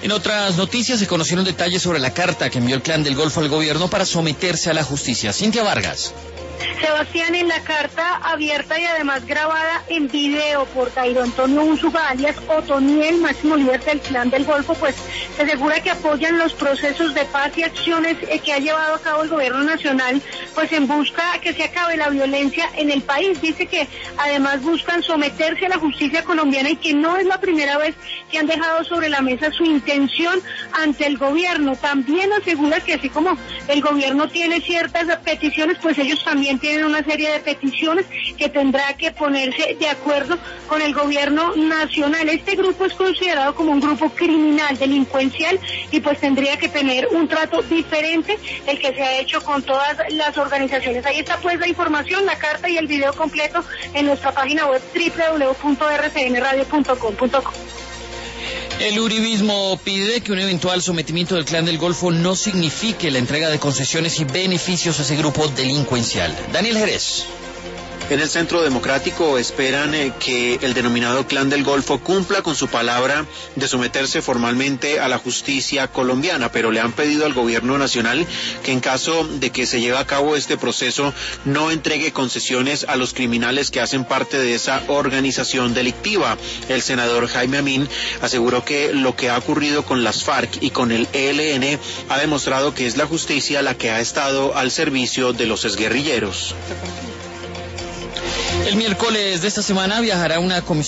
En otras noticias se conocieron detalles sobre la carta que envió el Clan del Golfo al gobierno para someterse a la justicia. Cintia Vargas. Sebastián, en la carta abierta y además grabada en video por Dairo Antonio Úsuga, alias Otoniel, máximo líder del Clan del Golfo, pues se asegura que apoyan los procesos de paz y acciones que ha llevado a cabo el gobierno nacional, pues en busca que se acabe la violencia en el país. Dice que además buscan someterse a la justicia colombiana y que no es la primera vez que han dejado sobre la mesa su intención ante el gobierno. También asegura que así como el gobierno tiene ciertas peticiones, pues ellos también tienen una serie de peticiones que tendrá que ponerse de acuerdo con el gobierno nacional. Este grupo es considerado como un grupo criminal, delincuencial, y pues tendría que tener un trato diferente del que se ha hecho con todas las organizaciones. Ahí está pues la información, la carta y el video completo en nuestra página web www.rcnradio.com.co. El uribismo pide que un eventual sometimiento del Clan del Golfo no signifique la entrega de concesiones y beneficios a ese grupo delincuencial. Daniel Jerez. En el Centro Democrático esperan que el denominado Clan del Golfo cumpla con su palabra de someterse formalmente a la justicia colombiana, pero le han pedido al gobierno nacional que en caso de que se lleve a cabo este proceso no entregue concesiones a los criminales que hacen parte de esa organización delictiva. El senador Jaime Amin aseguró que lo que ha ocurrido con las FARC y con el ELN ha demostrado que es la justicia la que ha estado al servicio de los exguerrilleros. El miércoles de esta semana viajará una comisión